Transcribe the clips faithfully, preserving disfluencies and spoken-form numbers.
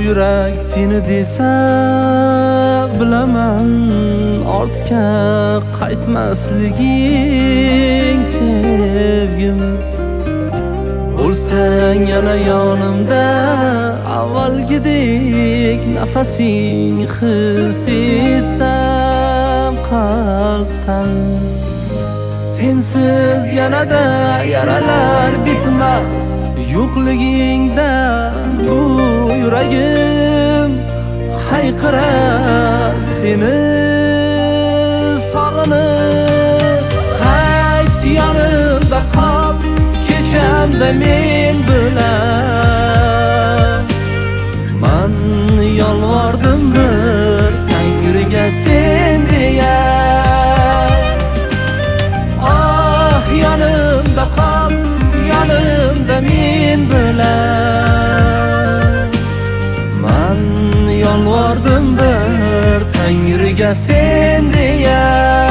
yurak seni desa bilaman, ortga qaytmasliging sevgim. Bo'lsang yana yonimda, avvalgidek nafasing his etsam qalbdan. Sensiz yanada yaralar bitmas, yo'qligingda bu yuragim hayqirar seni sog'inib. Qayt yanimda qol, kechamda men bilan. Man yolvordim bir Tangriga sen deya. Ah yanimda qol, yanimda men bilan. Man yolvordim bir Tangriga sen deya.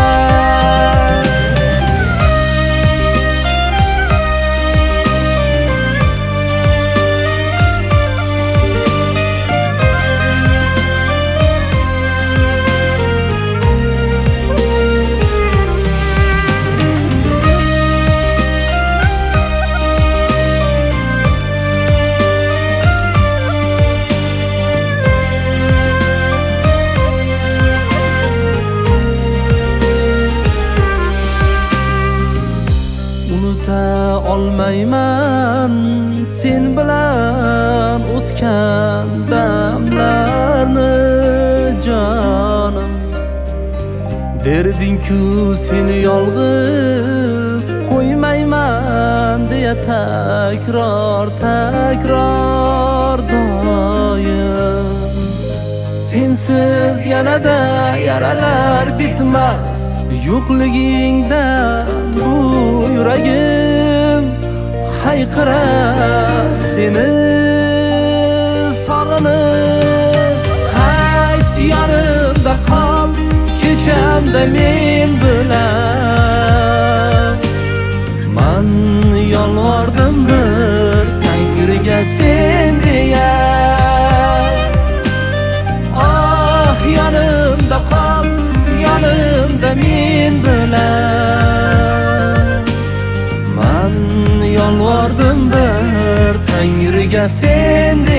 Olmayman sen bilan o'tgan damlarni jonim. Derding-ku seni yolg'iz qo'ymayman deya takror takror doim. Sensiz yanada yaralar bitmas, yo'qligingda bu yuragim hayqirar seni sog'inib. Qayt yanimda qol, kechamda men bilan. Man yolvordim bir Tangriga sen deya. Ah yanimda qol, yanimda men bilan. Man yolvordim bir Tangriga sen deya.